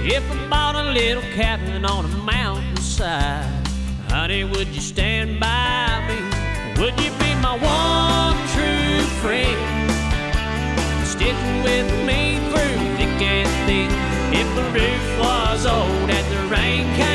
If I bought a little cabin on a mountainside, honey, would you stand by me? Would you be my one true friend, sticking with me through thick and thin? If the roof was old and the rain came